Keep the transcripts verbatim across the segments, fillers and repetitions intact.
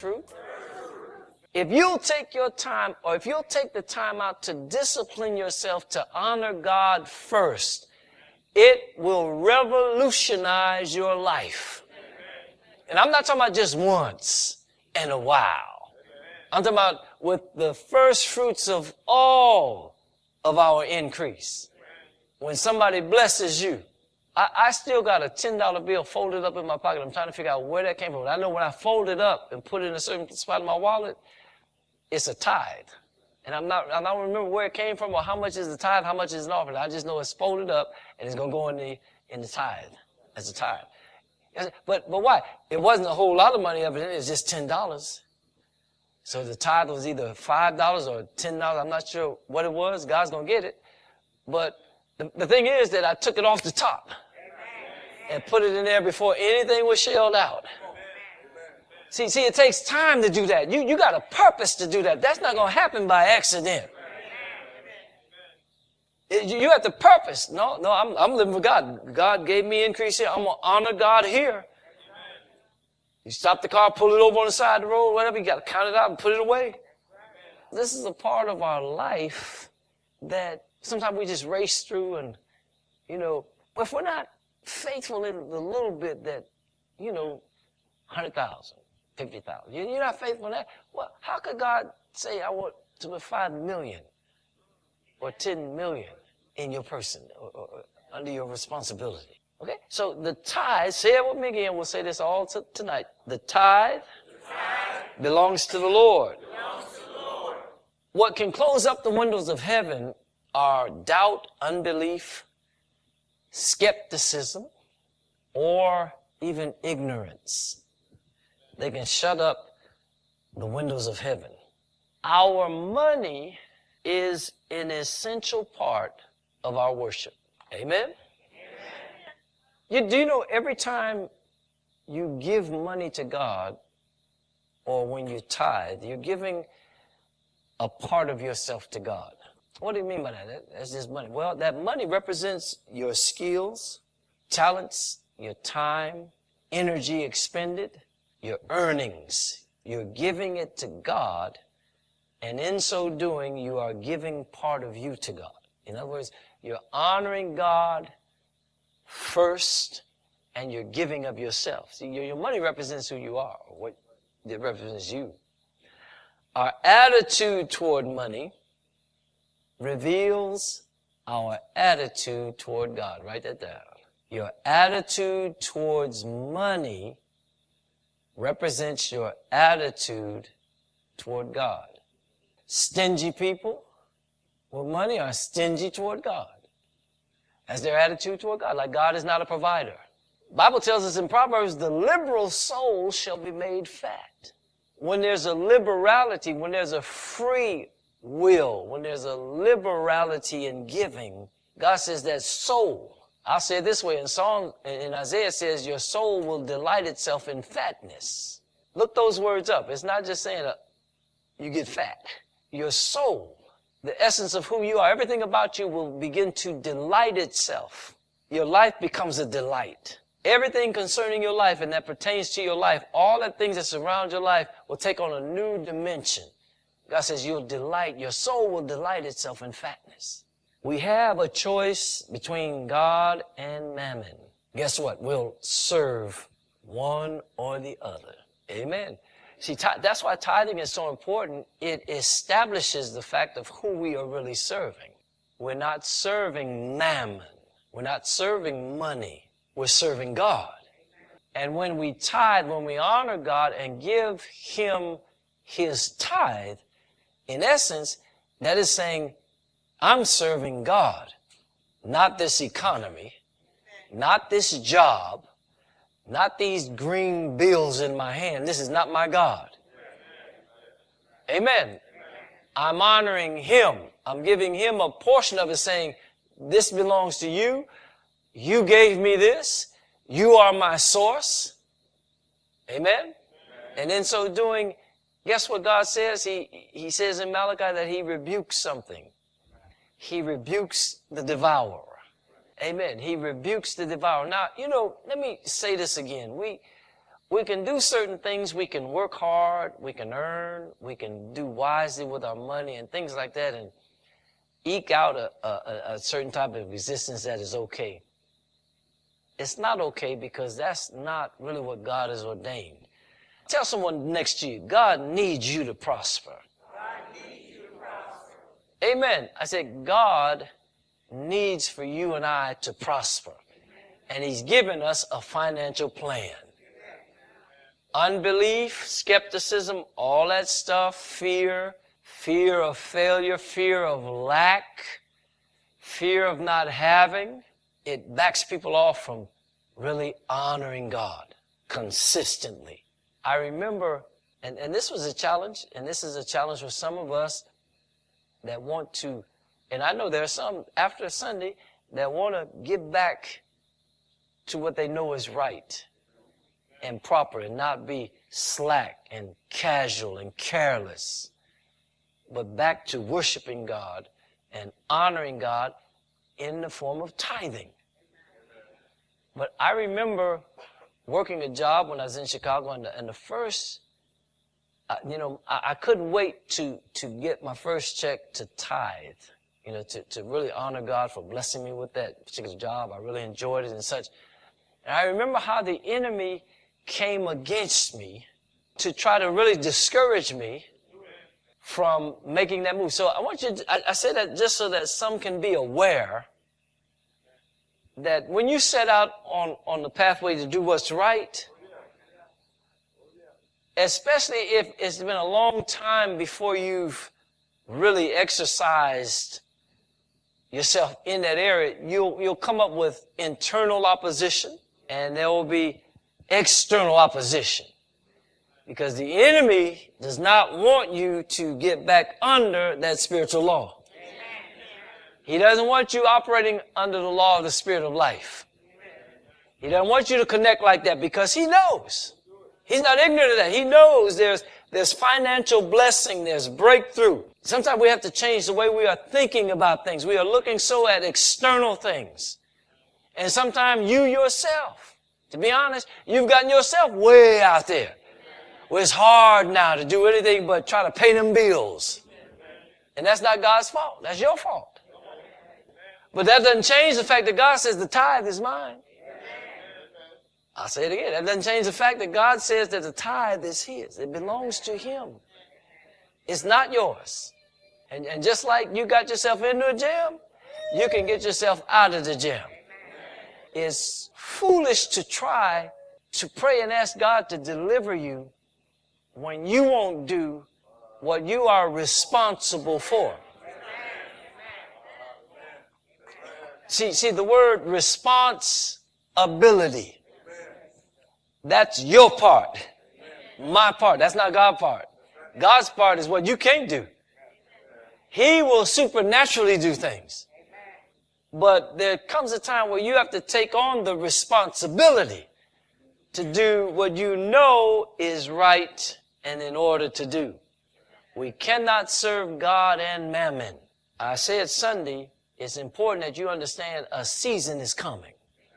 True? If you'll take your time, or if you'll take the time out to discipline yourself to honor God first, it will revolutionize your life. And I'm not talking about just once in a while. I'm talking about with the first fruits of all of our increase. When somebody blesses you, I, I still got a ten dollar bill folded up in my pocket. I'm trying to figure out where that came from. I know when I fold it up and put it in a certain spot in my wallet, it's a tithe. And I'm not, I don't remember where it came from or how much is the tithe, how much is an offering. I just know it's folded up and it's going to go in the, in the tithe as a tithe. But, but why? It wasn't a whole lot of money of it. It was just ten dollars. So the tithe was either five dollars or ten dollars. I'm not sure what it was. God's going to get it. But the, the thing is that I took it off the top and put it in there before anything was shelled out. See, see, it takes time to do that. You, you got a purpose to do that. That's not going to happen by accident. It, you, you have the purpose. No, no, I'm, I'm living for God. God gave me increase here. I'm going to honor God here. You stop the car, pull it over on the side of the road, whatever. You got to count it out and put it away. This is a part of our life that sometimes we just race through and, you know, if we're not faithful in the little bit that, you know, one hundred thousand. fifty thousand. You're not faithful in that? Well, how could God say, I want to put five million or ten million in your person or, or, or under your responsibility? Okay? So the tithe, say it with me again, we'll say this all t- tonight. The tithe, the tithe belongs to the Lord. Belongs to the Lord. What can close up the windows of heaven are doubt, unbelief, skepticism, or even ignorance. They can shut up the windows of heaven. Our money is an essential part of our worship. Amen? Amen. You, do you know every time you give money to God or when you tithe, you're giving a part of yourself to God. What do you mean by that? That's just money. Well, that money represents your skills, talents, your time, energy expended, your earnings. You're giving it to God, and in so doing, you are giving part of you to God. In other words, you're honoring God first, and you're giving of yourself. See, your, your money represents who you are, or what it represents you. Our attitude toward money reveals our attitude toward God. Write that down. Your attitude towards money represents your attitude toward God. Stingy people with money are stingy toward God. That's their attitude toward God, like God is not a provider. The Bible tells us in Proverbs, the liberal soul shall be made fat. When there's a liberality, when there's a free will, when there's a liberality in giving, God says that soul, I'll say it this way, in Psalm, in Isaiah it says, your soul will delight itself in fatness. Look those words up. It's not just saying uh, you get fat. Your soul, the essence of who you are, everything about you will begin to delight itself. Your life becomes a delight. Everything concerning your life and that pertains to your life, all the things that surround your life will take on a new dimension. God says you'll delight, your soul will delight itself in fatness. We have a choice between God and mammon. Guess what? We'll serve one or the other. Amen. See, that's why tithing is so important. It establishes the fact of who we are really serving. We're not serving mammon. We're not serving money. We're serving God. And when we tithe, when we honor God and give Him His tithe, in essence, that is saying, I'm serving God, not this economy, not this job, not these green bills in my hand. This is not my God. Amen. I'm honoring Him. I'm giving Him a portion of it, saying, this belongs to you. You gave me this. You are my source. Amen. And in so doing, guess what God says? He, he says in Malachi that He rebukes something. He rebukes the devourer. Amen. He rebukes the devourer. Now, you know, let me say this again. We, we can do certain things. We can work hard. We can earn. We can do wisely with our money and things like that and eke out a, a, a certain type of existence that is okay. It's not okay because that's not really what God has ordained. Tell someone next to you, God needs you to prosper. God needs you to prosper. Amen. I said, God needs for you and I to prosper. And he's given us a financial plan. Unbelief, skepticism, all that stuff, fear, fear of failure, fear of lack, fear of not having, it backs people off from really honoring God consistently. I remember, and, and this was a challenge, and this is a challenge for some of us that want to, and I know there are some after Sunday that want to give back to what they know is right and proper and not be slack and casual and careless, but back to worshiping God and honoring God in the form of tithing. But I remember working a job when I was in Chicago, and the, and the first, uh, you know, I, I couldn't wait to, to get my first check to tithe, you know, to, to really honor God for blessing me with that particular job. I really enjoyed it and such. And I remember how the enemy came against me to try to really discourage me from making that move. So I want you to, I, I say that just so that some can be aware that when you set out on, on the pathway to do what's right, especially if it's been a long time before you've really exercised yourself in that area, you'll, you'll come up with internal opposition and there will be external opposition. Because the enemy does not want you to get back under that spiritual law. He doesn't want you operating under the law of the spirit of life. He doesn't want you to connect like that because he knows. He's not ignorant of that. He knows there's, there's financial blessing, there's breakthrough. Sometimes we have to change the way we are thinking about things. We are looking so at external things. And sometimes you yourself, to be honest, you've gotten yourself way out there. Well, it's hard now to do anything but try to pay them bills. And that's not God's fault. That's your fault. But that doesn't change the fact that God says the tithe is mine. I'll say it again. That doesn't change the fact that God says that the tithe is his. It belongs to him. It's not yours. And, and just like you got yourself into a jam, you can get yourself out of the jam. It's foolish to try to pray and ask God to deliver you when you won't do what you are responsible for. See, see, the word responsibility, that's your part, my part. That's not God's part. God's part is what you can't do. He will supernaturally do things. But there comes a time where you have to take on the responsibility to do what you know is right and in order to do. We cannot serve God and mammon. I said Sunday, it's important that you understand a season is coming.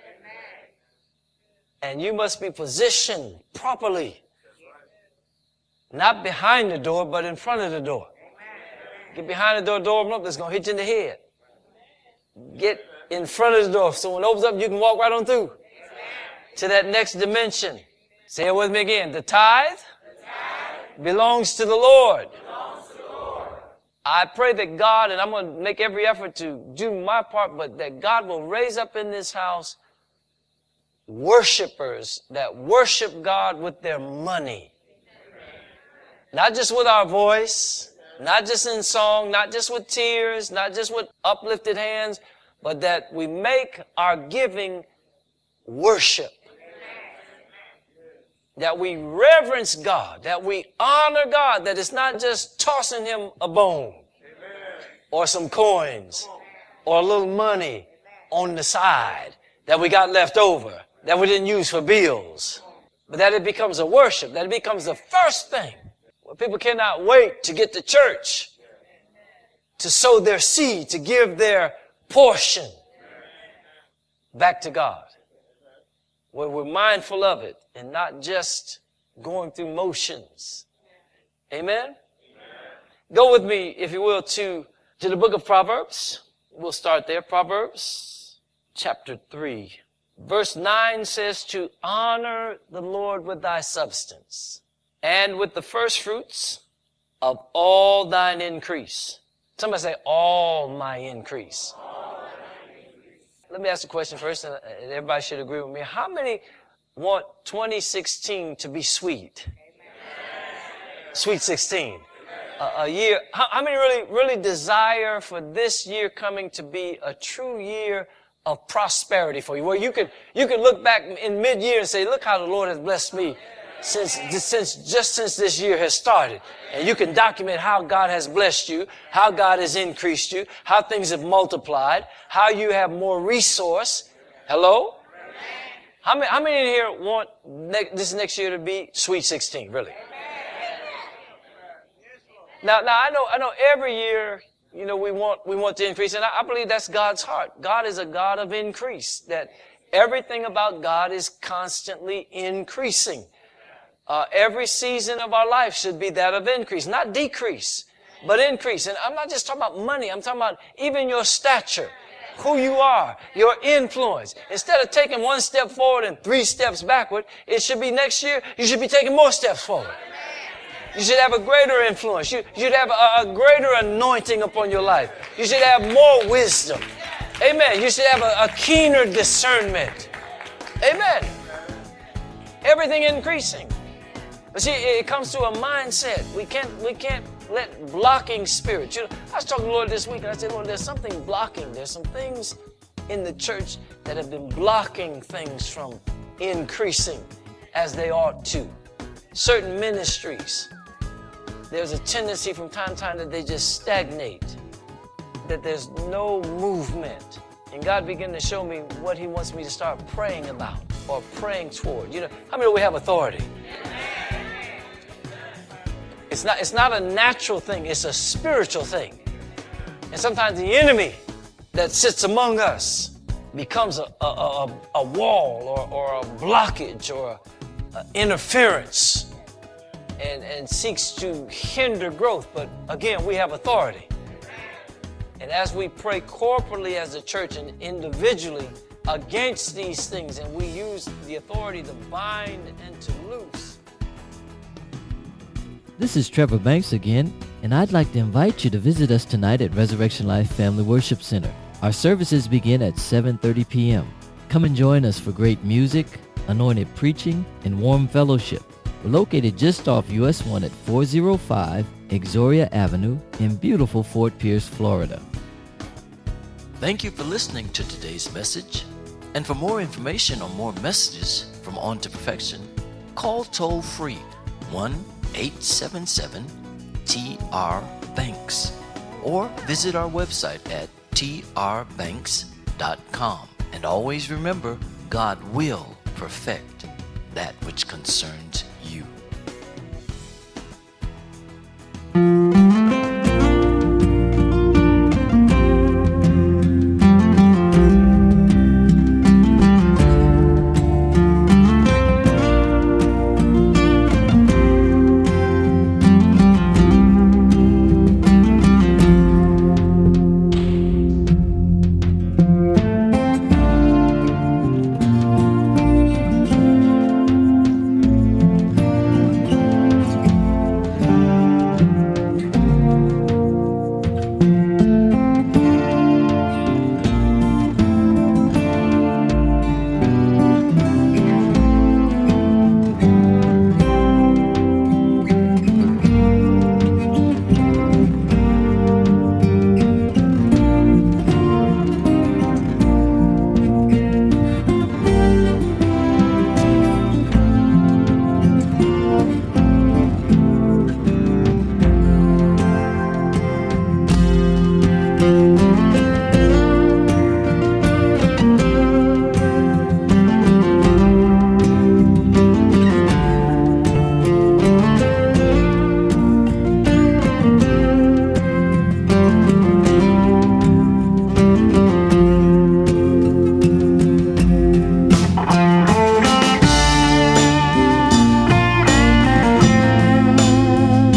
And you must be positioned properly. Not behind the door, but in front of the door. Get behind the door, door open up, it's going to hit you in the head. Get in front of the door so when it opens up, you can walk right on through to that next dimension. Say it with me again. The tithe, the tithe belongs to the Lord. I pray that God, and I'm going to make every effort to do my part, but that God will raise up in this house worshipers that worship God with their money. Not just with our voice, not just in song, not just with tears, not just with uplifted hands, but that we make our giving worship. That we reverence God, that we honor God, that it's not just tossing him a bone or some coins or a little money on the side that we got left over, that we didn't use for bills, but that it becomes a worship, that it becomes the first thing where people cannot wait to get to church, to sow their seed, to give their portion back to God. where we're mindful of it and not just going through motions. Amen? Amen. Go with me, if you will, to, to the book of Proverbs. We'll start there. Proverbs chapter three. Verse nine says to honor the Lord with thy substance and with the first fruits of all thine increase. Somebody say, all my increase. All my increase. Let me ask the question first, and everybody should agree with me. How many want twenty sixteen to be sweet? Amen. Sweet sixteen. A, a year. How, how many really, really desire for this year coming to be a true year of prosperity for you, where you could, you could look back in mid-year and say, look how the Lord has blessed me since, since, just since this year has started. And you can document how God has blessed you, how God has increased you, how things have multiplied, how you have more resource. Hello? How many, how many in here want ne- this next year to be sweet sixteen, really? Now, now I know, I know every year, you know, we want, we want to increase, and I, I believe that's God's heart. God is a God of increase, that everything about God is constantly increasing. Uh, every season of our life should be that of increase, not decrease, but increase. And I'm not just talking about money. I'm talking about even your stature, who you are, your influence. Instead of taking one step forward and three steps backward, it should be next year, you should be taking more steps forward. You should have a greater influence. You, you should have a, a greater anointing upon your life. You should have more wisdom. Amen. You should have a, a keener discernment. Amen. Everything increasing. But see, it comes to a mindset. We can't, we can't let blocking spirits. You know, I was talking to the Lord this week, and I said, Lord, there's something blocking. There's some things in the church that have been blocking things from increasing as they ought to. Certain ministries, there's a tendency from time to time that they just stagnate, that there's no movement. And God began to show me what He wants me to start praying about or praying toward. You know, how many of we have authority? It's not, it's not a natural thing, it's a spiritual thing. And sometimes the enemy that sits among us becomes a, a, a, a wall or, or a blockage or a, a interference. And, and seeks to hinder growth. But again, we have authority. And as we pray corporately as a church and individually against these things, and we use the authority to bind and to loose. This is Trevor Banks again, and I'd like to invite you to visit us tonight at Resurrection Life Family Worship Center. Our services begin at seven thirty p.m. Come and join us for great music, anointed preaching, and warm fellowship. We're located just off U S one at four oh five Exoria Avenue in beautiful Fort Pierce, Florida. Thank you for listening to today's message. And for more information or more messages from On to Perfection, call toll free one eight seven seven T R Banks or visit our website at T R banks dot com. And always remember, God will perfect that which concerns you.